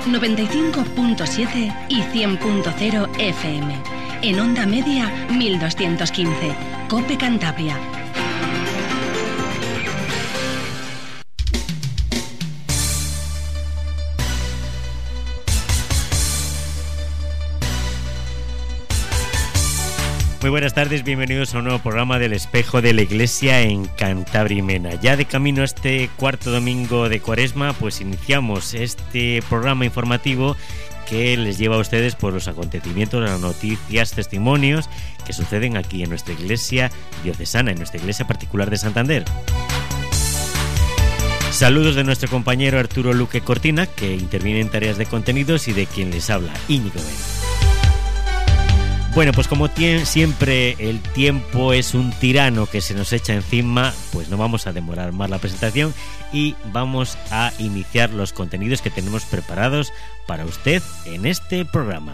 95.7 y 100.0 FM. En onda media 1215. COPE Cantabria. Muy buenas tardes, bienvenidos a un nuevo programa del Espejo de la Iglesia en Cantabria y Mena. Ya de camino a este cuarto domingo de Cuaresma, pues iniciamos este programa informativo que les lleva a ustedes por los acontecimientos, las noticias, testimonios que suceden aquí en nuestra iglesia diocesana, en nuestra iglesia particular de Santander. Saludos de nuestro compañero Arturo Luque Cortina, que interviene en tareas de contenidos, y de quien les habla, Íñigo Ben. Bueno, pues como siempre el tiempo es un tirano que se nos echa encima, pues no vamos a demorar más la presentación y vamos a iniciar los contenidos que tenemos preparados para usted en este programa.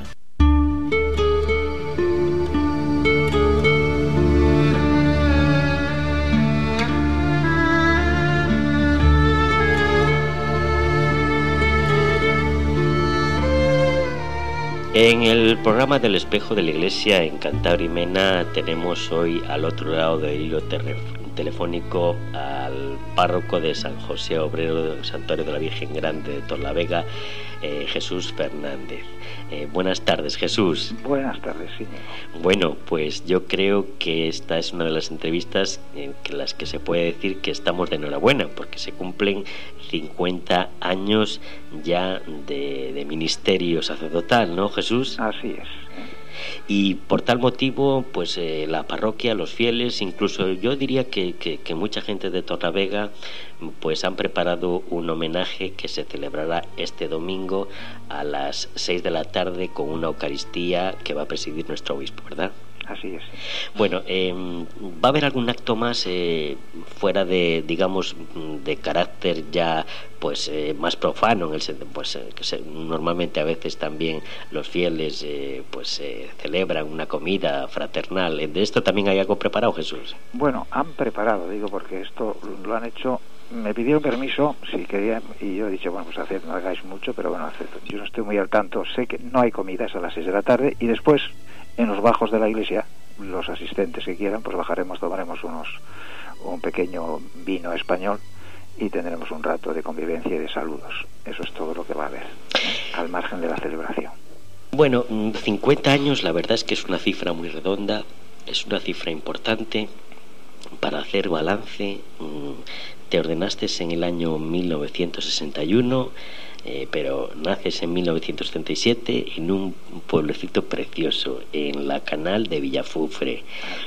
En el programa del Espejo de la Iglesia en Cantabria y Mena tenemos hoy al otro lado del hilo telefónico al párroco de San José Obrero del Santuario de la Virgen Grande de Torlavega, Jesús Fernández. Buenas tardes, Jesús. Buenas tardes, sí. Bueno, pues yo creo que esta es una de las entrevistas en las que se puede decir que estamos de enhorabuena, porque se cumplen 50 años ya de ministerio sacerdotal, ¿no, Jesús? Así es. Y por tal motivo, pues la parroquia, los fieles, incluso yo diría que mucha gente de Torlavega, pues han preparado un homenaje que se celebrará este domingo a las 6 de la tarde con una Eucaristía que va a presidir nuestro obispo, ¿verdad? Así es. Bueno, ¿va a haber algún acto más fuera de, digamos, de carácter ya pues más profano, en el pues que normalmente a veces también los fieles celebran una comida fraternal? ¿De esto también hay algo preparado, Jesús? Bueno, han preparado, digo, porque esto lo han hecho. Me pidieron permiso si querían, y yo he dicho, bueno, pues haced, no hagáis mucho, pero bueno, haced. Yo no estoy muy al tanto, sé que no hay comidas a las 6 de la tarde, y después en los bajos de la iglesia, los asistentes que quieran, pues bajaremos, tomaremos un pequeño vino español y tendremos un rato de convivencia y de saludos. Eso es todo lo que va a haber, al margen de la celebración. Bueno, 50 años, la verdad es que es una cifra muy redonda, es una cifra importante para hacer balance. Te ordenaste en el año 1961, pero naces en 1937 en un pueblecito precioso, en la Canal de Villafufre.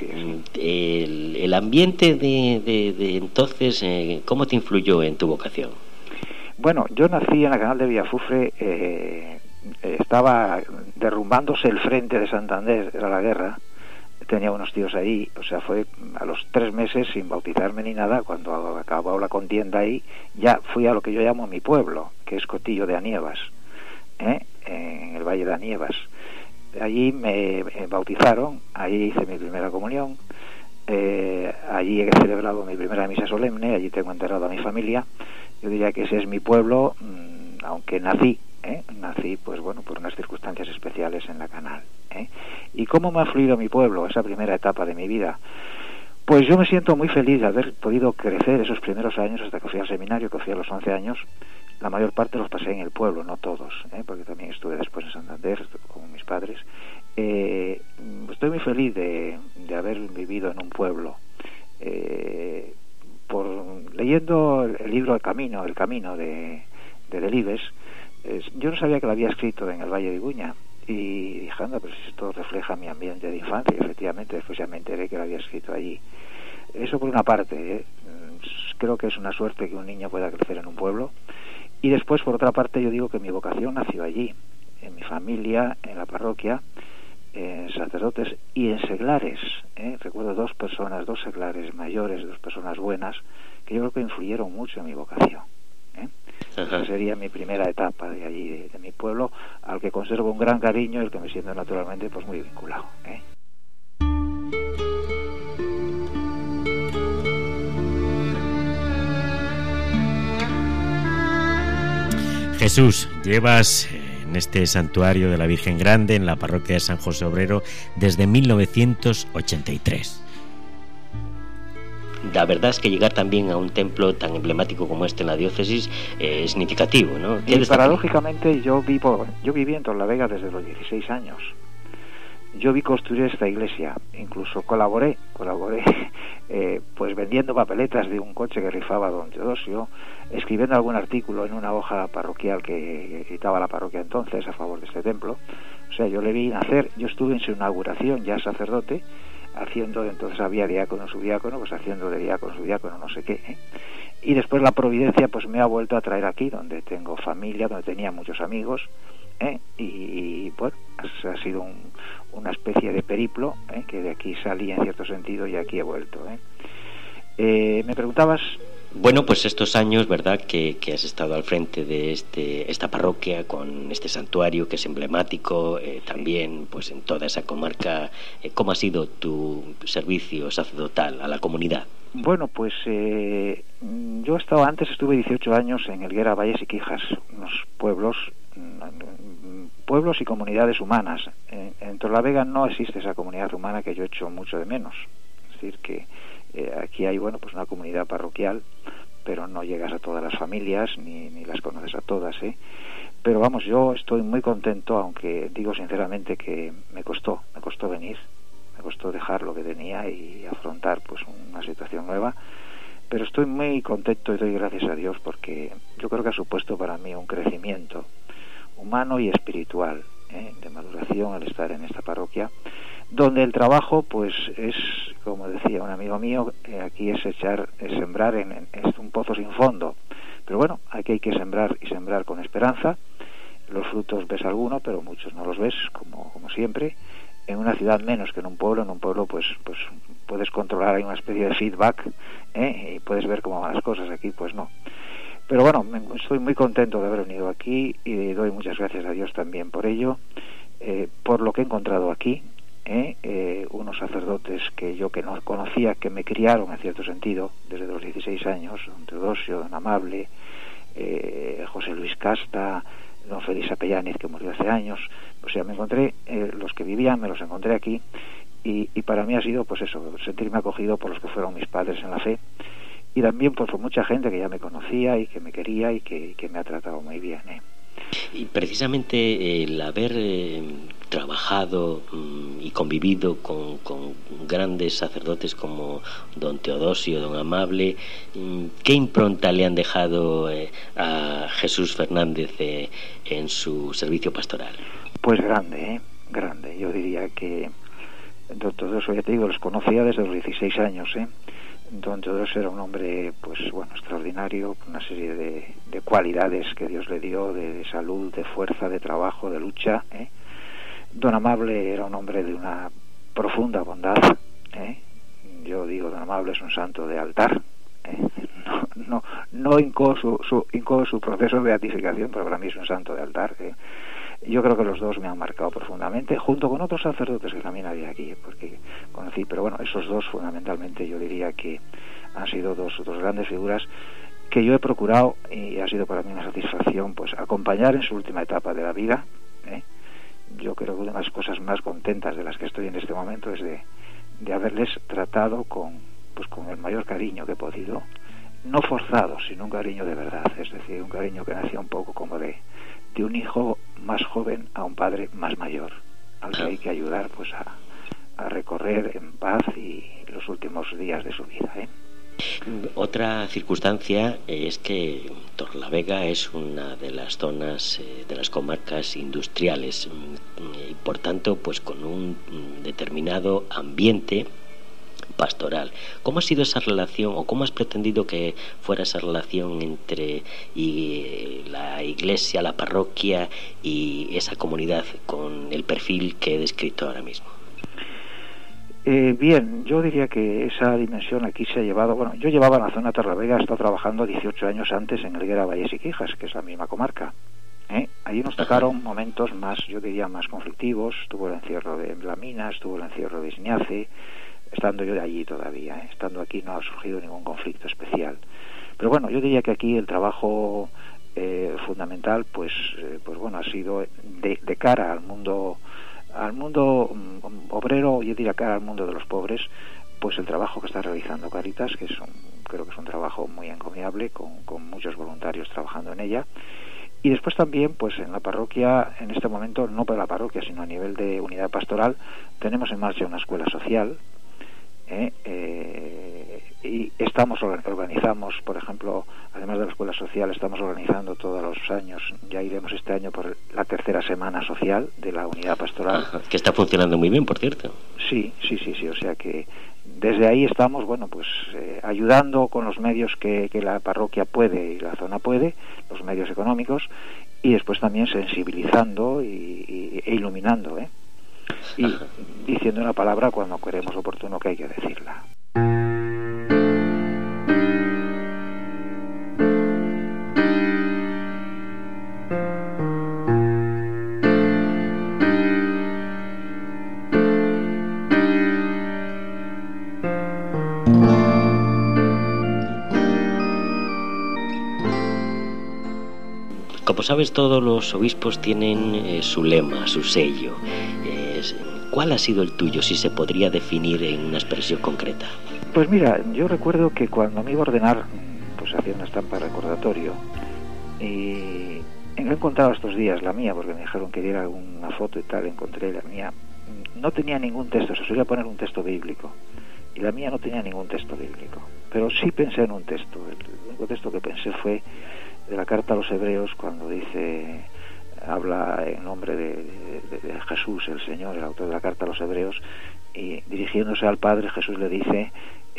El ambiente de entonces, ¿cómo te influyó en tu vocación? Bueno, yo nací en la Canal de Villafufre, estaba derrumbándose el frente de Santander, era la guerra. Tenía unos tíos ahí, o sea, fue a los 3 meses, sin bautizarme ni nada, cuando acabó la contienda ahí, ya fui a lo que yo llamo mi pueblo, que es Cotillo de Anievas, en el Valle de Anievas. Allí me bautizaron, allí hice mi primera comunión, allí he celebrado mi primera misa solemne, allí tengo enterrado a mi familia. Yo diría que ese es mi pueblo, aunque nací pues bueno, por unas circunstancias especiales en la Canal. ¿Y cómo me ha fluido mi pueblo, esa primera etapa de mi vida? Pues yo me siento muy feliz de haber podido crecer esos primeros años hasta que fui al seminario, que fui a los 11 años. La mayor parte los pasé en el pueblo, no todos, porque también estuve después en Santander con mis padres. Estoy muy feliz de haber vivido en un pueblo. Leyendo el libro El Camino de Delibes, yo no sabía que lo había escrito en el Valle de Iguña, y dije, anda, pero si esto refleja mi ambiente de infancia, y efectivamente después ya me enteré que lo había escrito allí. Eso por una parte, creo que es una suerte que un niño pueda crecer en un pueblo, y después por otra parte yo digo que mi vocación nació allí, en mi familia, en la parroquia, en sacerdotes y en seglares. Recuerdo 2 personas, 2 seglares mayores, 2 personas buenas, que yo creo que influyeron mucho en mi vocación. Esa sería mi primera etapa de allí, de mi pueblo, al que conservo un gran cariño y el que me siento naturalmente pues muy vinculado. Jesús, llevas en este santuario de la Virgen Grande, en la parroquia de San José Obrero, desde 1983. La verdad es que llegar también a un templo tan emblemático como este en la diócesis es significativo, ¿no? Y paradójicamente yo viví en Torlavega desde los 16 años. Yo vi construir esta iglesia, incluso colaboré pues vendiendo papeletas de un coche que rifaba don Teodosio, escribiendo algún artículo en una hoja parroquial que editaba la parroquia entonces a favor de este templo. O sea, yo le vi nacer, yo estuve en su inauguración ya sacerdote, haciendo, entonces había diácono, subdiácono, pues haciendo de diácono, subdiácono, no sé qué, Y después la providencia pues me ha vuelto a traer aquí, donde tengo familia, donde tenía muchos amigos, y bueno, ha sido una especie de periplo, que de aquí salí en cierto sentido y aquí he vuelto. Me preguntabas... Bueno, pues estos años, ¿verdad?, que has estado al frente de esta parroquia, con este santuario que es emblemático, también pues en toda esa comarca, ¿cómo ha sido tu servicio sacerdotal a la comunidad? Bueno, pues yo estuve 18 años en Helguera, Valles y Quijas, unos pueblos y comunidades humanas. En Torlavega no existe esa comunidad humana que yo echo mucho de menos. Es decir, que aquí hay, bueno, pues una comunidad parroquial, pero no llegas a todas las familias, ni las conoces a todas, Pero vamos, yo estoy muy contento, aunque digo sinceramente que me costó venir, me costó dejar lo que tenía y afrontar pues una situación nueva, pero estoy muy contento y doy gracias a Dios, porque yo creo que ha supuesto para mí un crecimiento humano y espiritual, de maduración al estar en esta parroquia, donde el trabajo pues es, como decía un amigo mío, aquí es sembrar es un pozo sin fondo, pero bueno, aquí hay que sembrar y sembrar con esperanza. Los frutos ves alguno, pero muchos no los ves, como siempre. En una ciudad menos que en un pueblo pues puedes controlar, hay una especie de feedback, y puedes ver cómo van las cosas. Aquí pues no. Pero bueno, estoy muy contento de haber venido aquí y doy muchas gracias a Dios también por ello, por lo que he encontrado aquí, unos sacerdotes que yo que no conocía, que me criaron en cierto sentido desde los 16 años, don Teodosio, don Amable, José Luis Casta, don Félix Apellániz, que murió hace años. O sea, me encontré, los que vivían me los encontré aquí, y para mí ha sido pues eso, sentirme acogido por los que fueron mis padres en la fe, y también pues por mucha gente que ya me conocía y que me quería y que me ha tratado muy bien. Y precisamente el haber trabajado y convivido con grandes sacerdotes como don Teodosio, don Amable, ¿qué impronta le han dejado a Jesús Fernández en su servicio pastoral? Pues grande. Yo diría que don Teodosio, ya te digo, los conocía desde los 16 años, Don Teodosio era un hombre, pues bueno, extraordinario, una serie de cualidades que Dios le dio, de salud, de fuerza, de trabajo, de lucha. Don Amable era un hombre de una profunda bondad. Yo digo, don Amable es un santo de altar. No hincó su proceso de beatificación, pero para mí es un santo de altar. Yo creo que los dos me han marcado profundamente, junto con otros sacerdotes que también había aquí, porque conocí, pero bueno, esos dos fundamentalmente yo diría que han sido dos grandes figuras que yo he procurado, y ha sido para mí una satisfacción pues acompañar en su última etapa de la vida. Yo creo que una de las cosas más contentas de las que estoy en este momento es de haberles tratado con el mayor cariño que he podido, no forzado, sino un cariño de verdad, es decir, un cariño que nacía un poco como de un hijo más joven a un padre más mayor, al que hay que ayudar pues a recorrer en paz y los últimos días de su vida. Otra circunstancia es que Torlavega es una de las zonas de las comarcas industriales, y por tanto pues con un determinado ambiente pastoral. ¿Cómo ha sido esa relación, o cómo has pretendido que fuera esa relación entre la iglesia, la parroquia y esa comunidad, con el perfil que he descrito ahora mismo? Bien, yo diría que esa dimensión aquí se ha llevado. Bueno, yo llevaba en la zona de Torlavega, he estado trabajando 18 años antes en Helguera, Valles y Quijas, que es la misma comarca. Ahí nos tocaron momentos más, yo diría, más conflictivos. Estuvo el encierro de la mina, estuvo el encierro de Isñace, estando yo de allí todavía, estando aquí no ha surgido ningún conflicto especial. Pero bueno, yo diría que aquí el trabajo fundamental, pues bueno, ha sido de cara al mundo obrero, yo diría cara al mundo de los pobres, pues el trabajo que está realizando Cáritas, que creo que es un trabajo muy encomiable, con muchos voluntarios trabajando en ella. Y después también, pues en la parroquia, en este momento, no para la parroquia, sino a nivel de unidad pastoral, tenemos en marcha una escuela social, y organizamos, por ejemplo, además de la escuela social, estamos organizando todos los años, ya iremos este año por la tercera semana social de la unidad pastoral. Ajá, que está funcionando muy bien, por cierto. Sí, o sea que desde ahí estamos, bueno, pues ayudando con los medios que la parroquia puede y la zona puede, los medios económicos, y después también sensibilizando e iluminando, y diciendo una palabra cuando creemos oportuno que hay que decirla. Como sabes, todos los obispos tienen su lema, su sello. ¿Cuál ha sido el tuyo, si se podría definir en una expresión concreta? Pues mira, yo recuerdo que cuando me iba a ordenar, pues hacía una estampa recordatorio, y he encontrado estos días la mía, porque me dijeron que diera una foto y tal, encontré la mía. No tenía ningún texto, se solía poner un texto bíblico, y la mía no tenía ningún texto bíblico, pero sí pensé en un texto. El único texto que pensé fue de la carta a los Hebreos, cuando habla en nombre de Jesús, el Señor, el autor de la carta a los Hebreos, y dirigiéndose al Padre, Jesús le dice: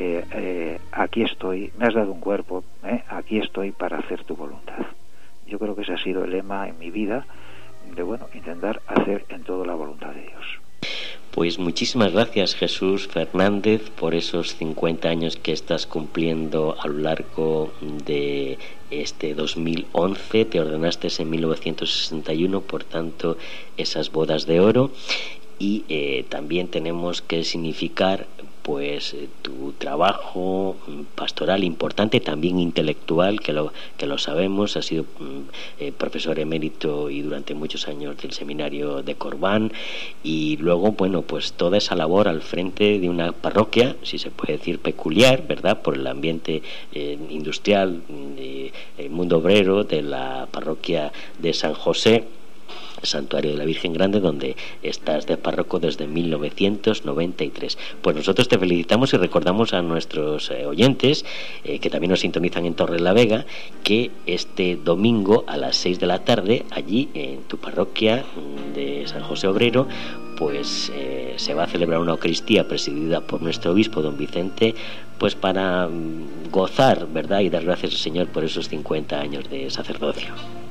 aquí estoy, me has dado un cuerpo, aquí estoy para hacer tu voluntad. Yo creo que ese ha sido el lema en mi vida, de intentar hacer en todo la voluntad de Dios. Pues muchísimas gracias, Jesús Fernández, por esos 50 años que estás cumpliendo a lo largo de este 2011. Te ordenaste en 1961, por tanto, esas bodas de oro. Y también tenemos que significar pues tu trabajo pastoral importante, también intelectual, que lo sabemos. Has sido profesor emérito y durante muchos años del seminario de Corbán, y luego, bueno, pues toda esa labor al frente de una parroquia, si se puede decir peculiar, ¿verdad?, por el ambiente industrial, el mundo obrero de la parroquia de San José, Santuario de la Virgen Grande, donde estás de párroco desde 1993. Pues nosotros te felicitamos y recordamos a nuestros oyentes que también nos sintonizan en Torrelavega, que este domingo a las 6 de la tarde, allí en tu parroquia de San José Obrero, pues se va a celebrar una Eucaristía presidida por nuestro obispo, don Vicente, pues para gozar, ¿verdad?, y dar gracias al Señor por esos 50 años de sacerdocio.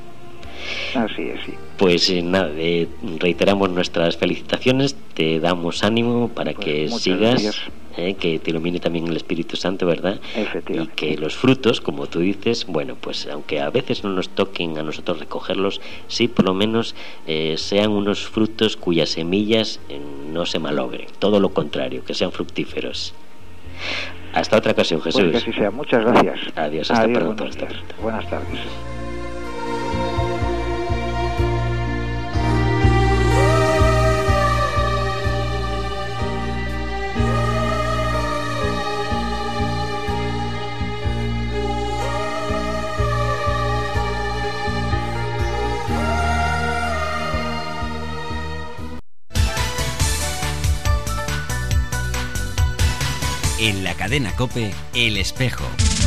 Así es, sí. Pues nada, reiteramos nuestras felicitaciones, te damos ánimo para que sigas, que te ilumine también el Espíritu Santo, ¿verdad? Y que los frutos, como tú dices, bueno, pues aunque a veces no nos toquen a nosotros recogerlos, sí por lo menos sean unos frutos cuyas semillas no se malogren, todo lo contrario, que sean fructíferos. Hasta otra ocasión, Jesús. Pues que así sea. Muchas gracias. Adiós, hasta pronto. Hasta pronto. Buenas tardes. En la cadena COPE, El Espejo.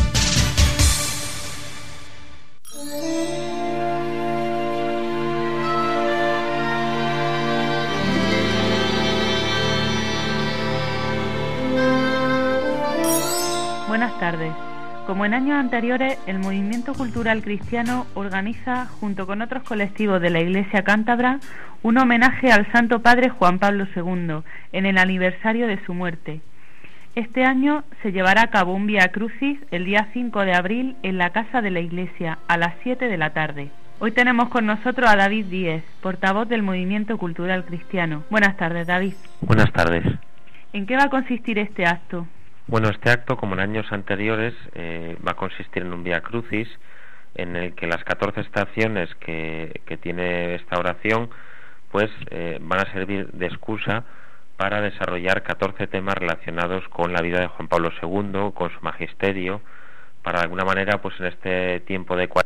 Buenas tardes. Como en años anteriores, el Movimiento Cultural Cristiano organiza, junto con otros colectivos de la Iglesia Cántabra, un homenaje al Santo Padre Juan Pablo II en el aniversario de su muerte. Este año se llevará a cabo un Vía Crucis el día 5 de abril en la Casa de la Iglesia a las 7 de la tarde. Hoy tenemos con nosotros a David Díez, portavoz del Movimiento Cultural Cristiano. Buenas tardes, David. Buenas tardes. ¿En qué va a consistir este acto? Bueno, este acto, como en años anteriores, va a consistir en un Vía Crucis en el que las 14 estaciones que tiene esta oración pues van a servir de excusa para desarrollar 14 temas relacionados con la vida de Juan Pablo II, con su magisterio, para de alguna manera pues en este tiempo de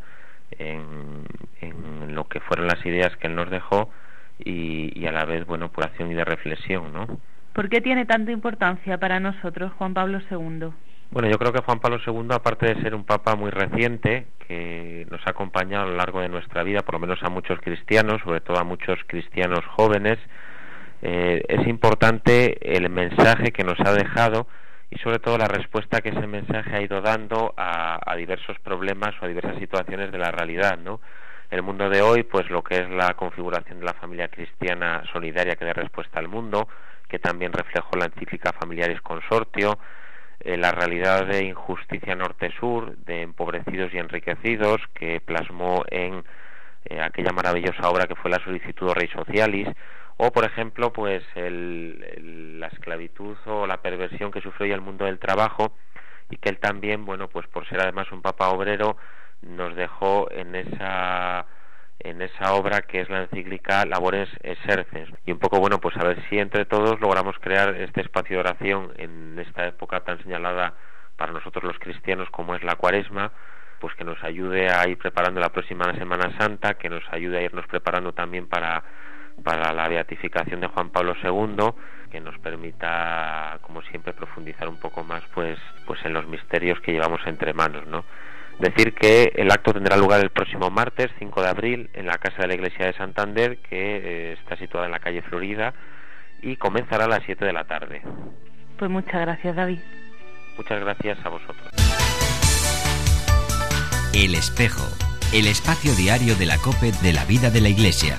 en lo que fueron las ideas que él nos dejó y a la vez, bueno, por acción y de reflexión, ¿no? ¿Por qué tiene tanta importancia para nosotros Juan Pablo II? Bueno, yo creo que Juan Pablo II, aparte de ser un papa muy reciente, que nos ha acompañado a lo largo de nuestra vida, por lo menos a muchos cristianos, sobre todo a muchos cristianos jóvenes, es importante el mensaje que nos ha dejado y sobre todo la respuesta que ese mensaje ha ido dando a diversos problemas o a diversas situaciones de la realidad, ¿no? El mundo de hoy, pues lo que es la configuración de la familia cristiana solidaria que dé respuesta al mundo, que también reflejó la encíclica Familiaris Consortio, la realidad de injusticia norte-sur, de empobrecidos y enriquecidos, que plasmó en aquella maravillosa obra que fue la Sollicitudo Rei Socialis, o por ejemplo pues la esclavitud o la perversión que sufrió ya el mundo del trabajo, y que él también, bueno, pues por ser además un papa obrero, nos dejó en esa obra que es la encíclica Labores Exercens, y un poco, bueno, pues a ver si entre todos logramos crear este espacio de oración en esta época tan señalada para nosotros los cristianos como es la Cuaresma, pues que nos ayude a ir preparando la próxima Semana Santa, que nos ayude a irnos preparando también para la beatificación de Juan Pablo II, que nos permita, como siempre, profundizar un poco más pues en los misterios que llevamos entre manos, ¿no? Decir que el acto tendrá lugar el próximo martes 5 de abril en la Casa de la Iglesia de Santander, que está situada en la calle Florida, y comenzará a las 7 de la tarde. Pues muchas gracias, David. Muchas gracias a vosotros. El Espejo, el espacio diario de la COPE de la vida de la Iglesia.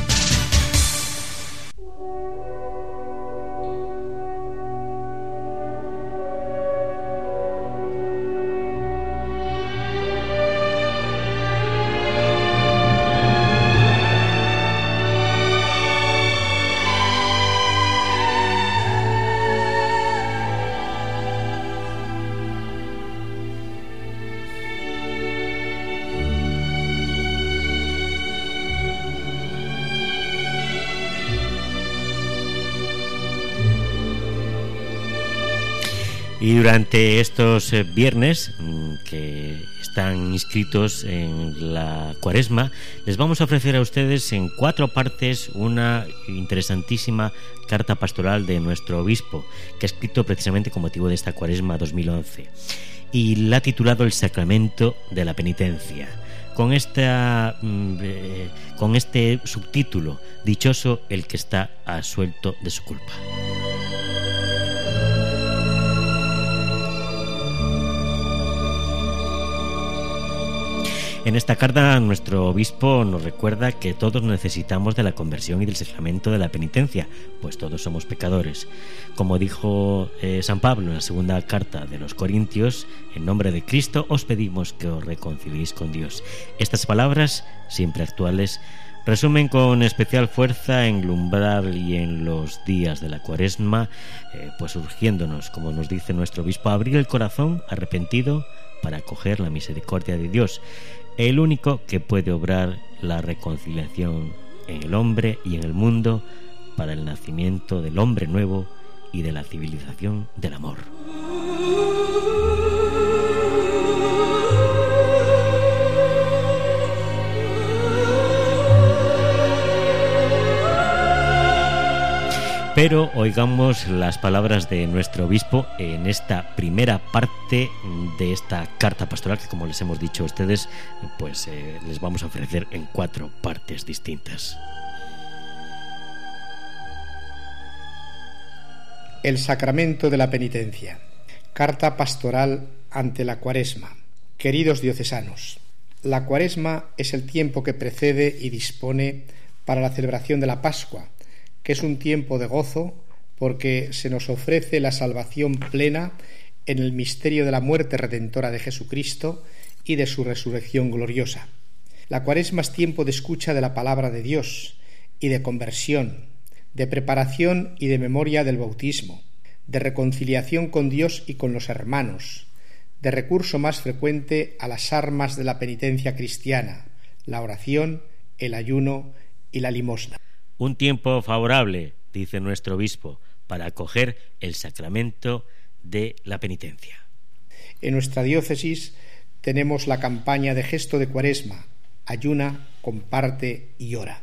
Y durante estos viernes que están inscritos en la Cuaresma, les vamos a ofrecer a ustedes en 4 partes una interesantísima carta pastoral de nuestro obispo, que ha escrito precisamente con motivo de esta Cuaresma 2011, y la ha titulado El Sacramento de la Penitencia, con este subtítulo: Dichoso el que está absuelto de su culpa. En esta carta nuestro obispo nos recuerda que todos necesitamos de la conversión y del sacramento de la penitencia, pues todos somos pecadores. Como dijo San Pablo en la segunda carta de los Corintios: en nombre de Cristo os pedimos que os reconciliéis con Dios. Estas palabras, siempre actuales, resumen con especial fuerza en el umbral y en los días de la Cuaresma, pues urgiéndonos, como nos dice nuestro obispo, a abrir el corazón arrepentido para acoger la misericordia de Dios, el único que puede obrar la reconciliación en el hombre y en el mundo para el nacimiento del hombre nuevo y de la civilización del amor. Pero oigamos las palabras de nuestro obispo en esta primera parte de esta carta pastoral, que, como les hemos dicho a ustedes, pues les vamos a ofrecer en 4 partes distintas. El sacramento de la penitencia. Carta pastoral ante la Cuaresma. Queridos diocesanos, la Cuaresma es el tiempo que precede y dispone para la celebración de la Pascua, que es un tiempo de gozo porque se nos ofrece la salvación plena en el misterio de la muerte redentora de Jesucristo y de su resurrección gloriosa. La Cuaresma es tiempo de escucha de la palabra de Dios y de conversión, de preparación y de memoria del bautismo, de reconciliación con Dios y con los hermanos, de recurso más frecuente a las armas de la penitencia cristiana, la oración, el ayuno y la limosna. Un tiempo favorable, dice nuestro obispo, para acoger el sacramento de la penitencia. En nuestra diócesis tenemos la campaña de Gesto de Cuaresma, ayuna, comparte y ora.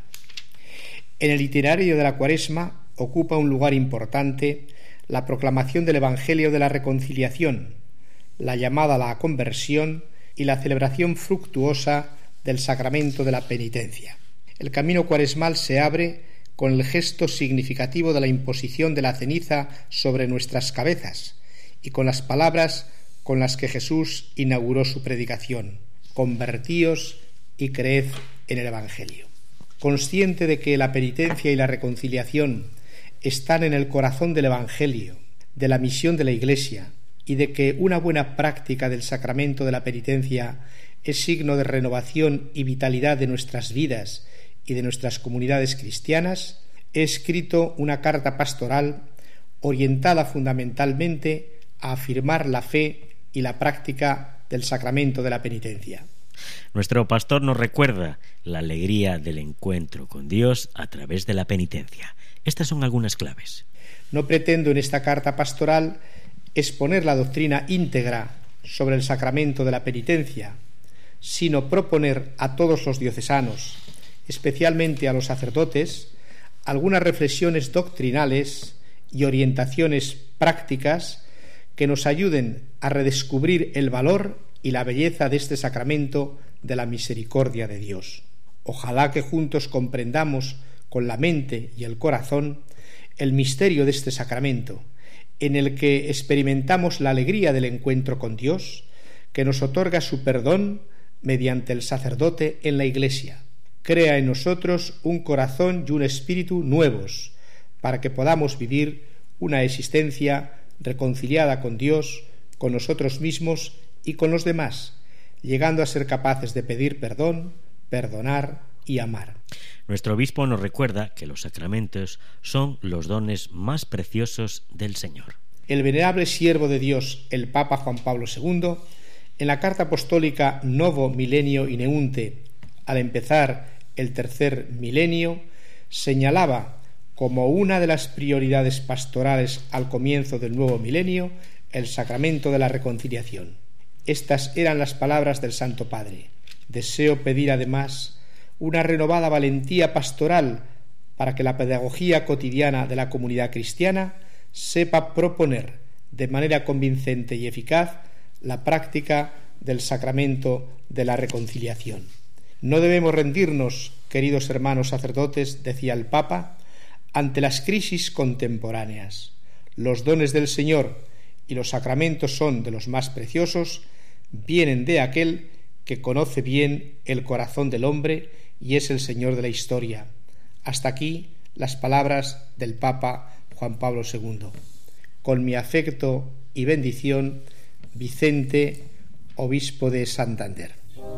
En el itinerario de la Cuaresma ocupa un lugar importante la proclamación del Evangelio de la Reconciliación, la llamada a la conversión y la celebración fructuosa del sacramento de la penitencia. El camino cuaresmal se abre con el gesto significativo de la imposición de la ceniza sobre nuestras cabezas y con las palabras con las que Jesús inauguró su predicación: convertíos y creed en el Evangelio. Consciente de que la penitencia y la reconciliación están en el corazón del Evangelio, de la misión de la Iglesia, y de que una buena práctica del sacramento de la penitencia es signo de renovación y vitalidad de nuestras vidas y de nuestras comunidades cristianas, he escrito una carta pastoral orientada fundamentalmente a afirmar la fe y la práctica del sacramento de la penitencia. Nuestro pastor nos recuerda la alegría del encuentro con Dios a través de la penitencia. Estas son algunas claves. No pretendo en esta carta pastoral exponer la doctrina íntegra sobre el sacramento de la penitencia, sino proponer a todos los diocesanos, especialmente a los sacerdotes, algunas reflexiones doctrinales y orientaciones prácticas que nos ayuden a redescubrir el valor y la belleza de este sacramento de la misericordia de Dios. Ojalá que juntos comprendamos con la mente y el corazón el misterio de este sacramento, en el que experimentamos la alegría del encuentro con Dios, que nos otorga su perdón mediante el sacerdote en la Iglesia. Crea en nosotros un corazón y un espíritu nuevos, para que podamos vivir una existencia reconciliada con Dios, con nosotros mismos y con los demás, llegando a ser capaces de pedir perdón, perdonar y amar. Nuestro obispo nos recuerda que los sacramentos son los dones más preciosos del Señor. El venerable siervo de Dios, el Papa Juan Pablo II, en la carta apostólica Novo Milenio Ineunte, al empezar el tercer milenio, señalaba como una de las prioridades pastorales al comienzo del nuevo milenio el sacramento de la reconciliación. Estas eran las palabras del Santo Padre. Deseo pedir además una renovada valentía pastoral para que la pedagogía cotidiana de la comunidad cristiana sepa proponer de manera convincente y eficaz la práctica del sacramento de la reconciliación. No debemos rendirnos, queridos hermanos sacerdotes, decía el Papa, ante las crisis contemporáneas. Los dones del Señor y los sacramentos son de los más preciosos, vienen de aquel que conoce bien el corazón del hombre y es el Señor de la historia. Hasta aquí las palabras del Papa Juan Pablo II. Con mi afecto y bendición, Vicente, obispo de Santander.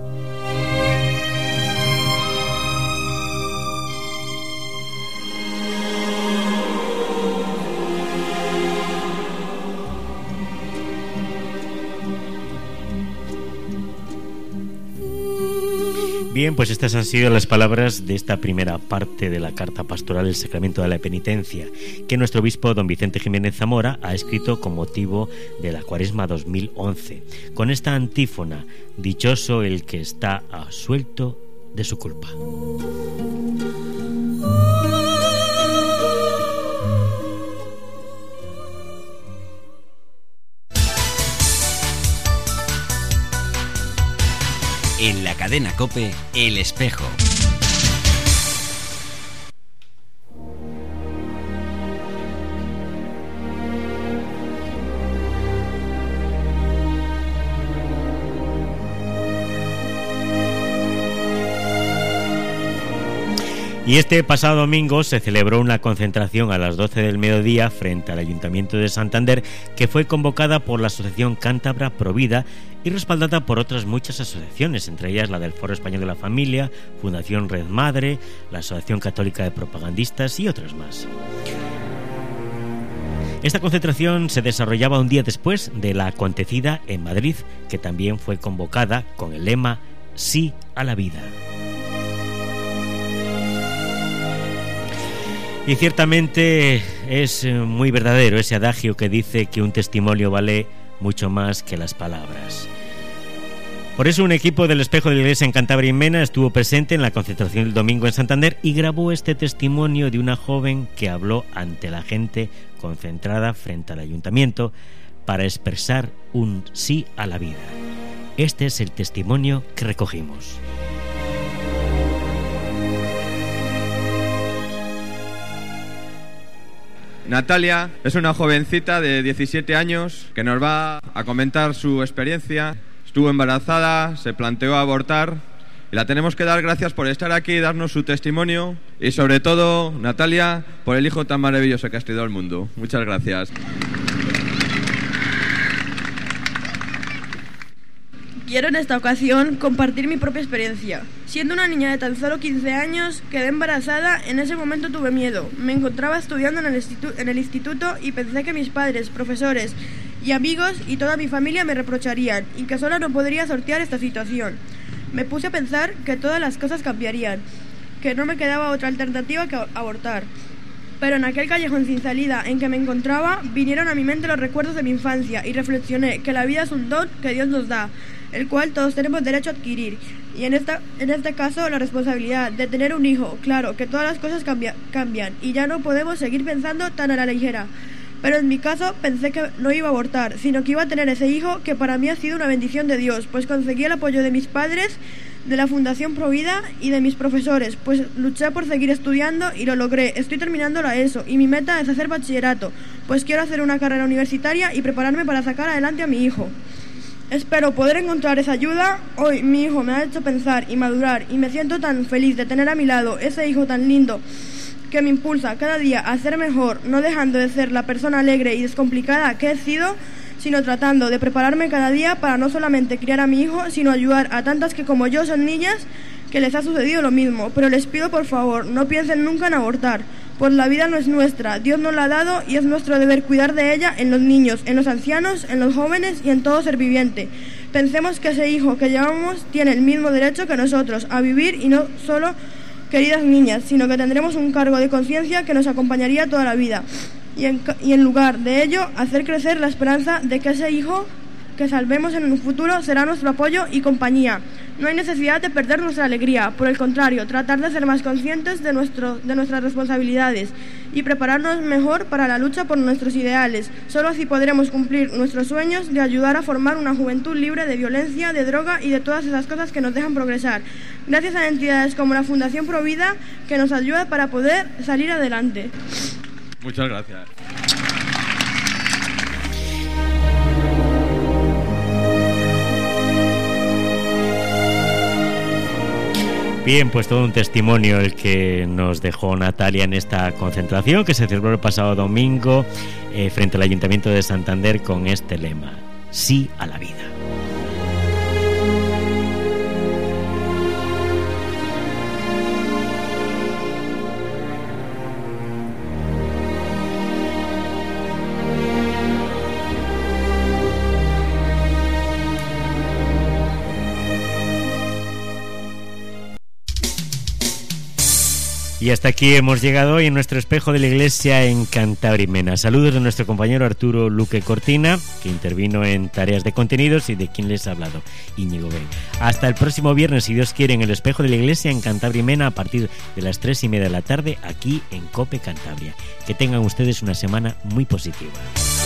Bien, pues estas han sido las palabras de esta primera parte de la carta pastoral del Sacramento de la Penitencia, que nuestro obispo don Vicente Jiménez Zamora ha escrito con motivo de la Cuaresma 2011, con esta antífona: dichoso el que está absuelto de su culpa. En la cadena COPE, El Espejo. Y este pasado domingo se celebró una concentración a las 12 del mediodía frente al Ayuntamiento de Santander, que fue convocada por la Asociación Cántabra Provida y respaldada por otras muchas asociaciones, entre ellas la del Foro Español de la Familia, Fundación Red Madre, la Asociación Católica de Propagandistas y otras más. Esta concentración se desarrollaba un día después de la acontecida en Madrid, que también fue convocada con el lema Sí a la vida. Y ciertamente es muy verdadero ese adagio que dice que un testimonio vale mucho más que las palabras. Por eso un equipo del Espejo de la Iglesia en Cantabria y Mena estuvo presente en la concentración del domingo en Santander y grabó este testimonio de una joven que habló ante la gente concentrada frente al ayuntamiento para expresar un sí a la vida. Este es el testimonio que recogimos. Natalia es una jovencita de 17 años que nos va a comentar su experiencia. Estuvo embarazada, se planteó abortar y la tenemos que dar gracias por estar aquí y darnos su testimonio y sobre todo, Natalia, por el hijo tan maravilloso que has traído al mundo. Muchas gracias. Quiero en esta ocasión compartir mi propia experiencia. Siendo una niña de tan solo 15 años, quedé embarazada. En ese momento tuve miedo. Me encontraba estudiando en el instituto y pensé que mis padres, profesores y amigos y toda mi familia me reprocharían y que sola no podría sortear esta situación. Me puse a pensar que todas las cosas cambiarían, que no me quedaba otra alternativa que abortar. Pero en aquel callejón sin salida en que me encontraba, vinieron a mi mente los recuerdos de mi infancia y reflexioné que la vida es un don que Dios nos da, el cual todos tenemos derecho a adquirir. Y en este caso, la responsabilidad de tener un hijo. Claro que todas las cosas cambian y ya no podemos seguir pensando tan a la ligera. Pero en mi caso pensé que no iba a abortar, sino que iba a tener ese hijo que para mí ha sido una bendición de Dios, pues conseguí el apoyo de mis padres, de la Fundación Provida y de mis profesores, pues luché por seguir estudiando y lo logré. Estoy terminando la ESO y mi meta es hacer bachillerato, pues quiero hacer una carrera universitaria y prepararme para sacar adelante a mi hijo. Espero poder encontrar esa ayuda. Hoy mi hijo me ha hecho pensar y madurar y me siento tan feliz de tener a mi lado ese hijo tan lindo que me impulsa cada día a ser mejor, no dejando de ser la persona alegre y descomplicada que he sido, sino tratando de prepararme cada día para no solamente criar a mi hijo, sino ayudar a tantas que como yo son niñas que les ha sucedido lo mismo. Pero les pido por favor, no piensen nunca en abortar, pues la vida no es nuestra, Dios nos la ha dado y es nuestro deber cuidar de ella en los niños, en los ancianos, en los jóvenes y en todo ser viviente. Pensemos que ese hijo que llevamos tiene el mismo derecho que nosotros a vivir y no solo queridas niñas, sino que tendremos un cargo de conciencia que nos acompañaría toda la vida. Y en lugar de ello, hacer crecer la esperanza de que ese hijo que salvemos en un futuro será nuestro apoyo y compañía. No hay necesidad de perder nuestra alegría, por el contrario, tratar de ser más conscientes de nuestras responsabilidades y prepararnos mejor para la lucha por nuestros ideales. Solo así podremos cumplir nuestros sueños de ayudar a formar una juventud libre de violencia, de droga y de todas esas cosas que nos dejan progresar. Gracias a entidades como la Fundación Provida que nos ayuda para poder salir adelante. Muchas gracias. Bien, pues todo un testimonio el que nos dejó Natalia en esta concentración que se celebró el pasado domingo frente al Ayuntamiento de Santander con este lema: Sí a la vida. Y hasta aquí hemos llegado hoy en nuestro espejo de la Iglesia en Cantabria y Mena. Saludos de nuestro compañero Arturo Luque Cortina, que intervino en tareas de contenidos, y de quien les ha hablado, Íñigo Ben. Hasta el próximo viernes, si Dios quiere, en el espejo de la Iglesia en Cantabria y Mena, a partir de las 3:30 de la tarde, aquí en COPE Cantabria. Que tengan ustedes una semana muy positiva.